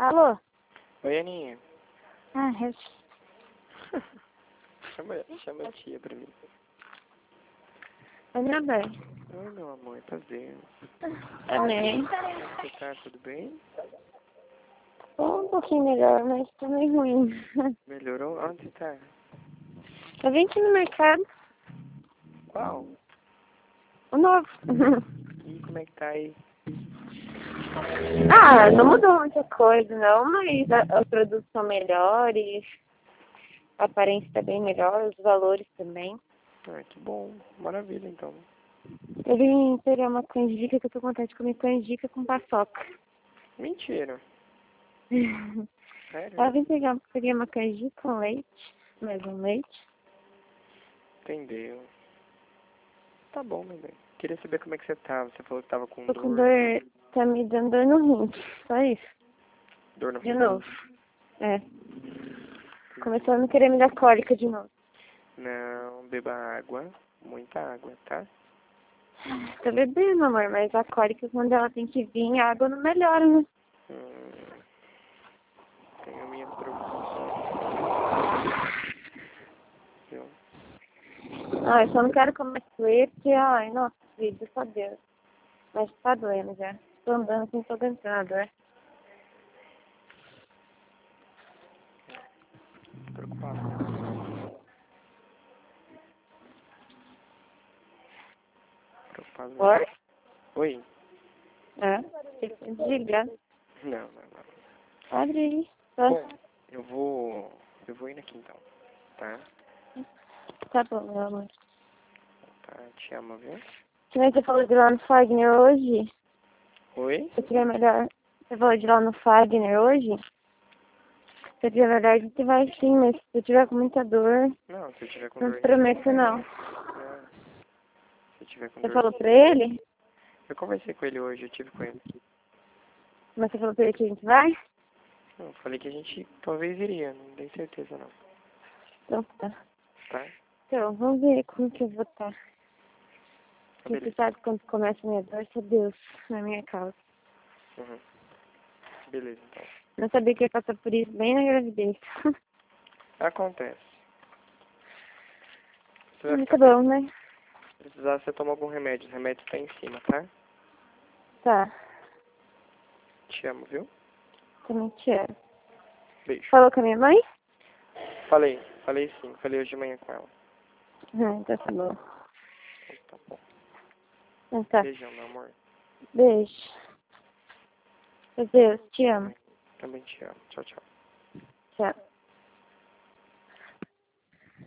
Alô? Oi, Aninha. Ah, eu... chama a tia pra mim. Oi, meu bem. Oi, meu amor, prazer. Amém. Como é que você tá? Tudo bem? Um pouquinho melhor, mas tá meio ruim. Melhorou? Onde você tá? Eu vim aqui no mercado. Qual? O novo. E como é que tá aí? Ah, não mudou muita coisa, não, mas os produtos são melhores, a aparência tá bem melhor, os valores também. Ah, que bom. Maravilha, então. Eu vim pegar uma canjica, que eu tô com vontade de comer canjica com paçoca. Mentira. Sério? Eu peguei uma canjica com leite, mais um leite. Entendeu. Tá bom, meu bem. Queria saber como é que você tá. Você falou que tava com Tô com dor. dor, tá me dando dor no rim, só isso. Dor no De rim? novo. É. Começou a não querer me dar cólica de novo. Não, beba água. Muita água, tá? Tô bebendo, amor, mas a cólica, quando ela tem que vir, a água não melhora, né? Tenho minhas preocupações. Viu? Ai, só não quero comer suê, porque, ai, nossa, vida, só Deus. Mas tá doendo já. Tô andando assim, tô aguentando a dor. Preocupado. Preocupado. Oi? Oi? É? Desligar. Não. Abre aí. Tá, Bom, eu vou indo aqui então, tá? tá bom, meu amor. Tá, te amo, viu? Que nem você falou de ir lá no Fagner hoje? Oi? Se eu tiver melhor... Você falou de ir lá no Fagner hoje? Se eu tiver melhor, a gente vai sim, mas se eu tiver com muita dor, Não, se eu tiver com não dor, te a gente prometo não. não. Se eu tiver com Você dor, falou pra ele? eu conversei com ele hoje, eu tive com ele. Mas você falou pra ele que a gente vai? Não, eu falei que a gente talvez iria, não tenho certeza não, Então tá. tá? Então, vamos ver como que eu vou estar. Porque Beleza. você sabe quando começa a minha dor, só Deus na minha causa. Uhum. Beleza, então. Não sabia que ia passar por isso bem na gravidez. Acontece. Você vai Tá ficar bem. bom, né? Se precisar, você toma algum remédio. O remédio tá em cima, tá? Tá. Te amo, viu? Também te amo. Beijo. Falou com a minha mãe? Falei sim. Falei hoje de manhã com ela. Ah, então tá bom. Então tá bom. Então tá. Beijão, meu amor. Beijo. Adeus, te amo. Também te amo. Tchau, tchau. Tchau.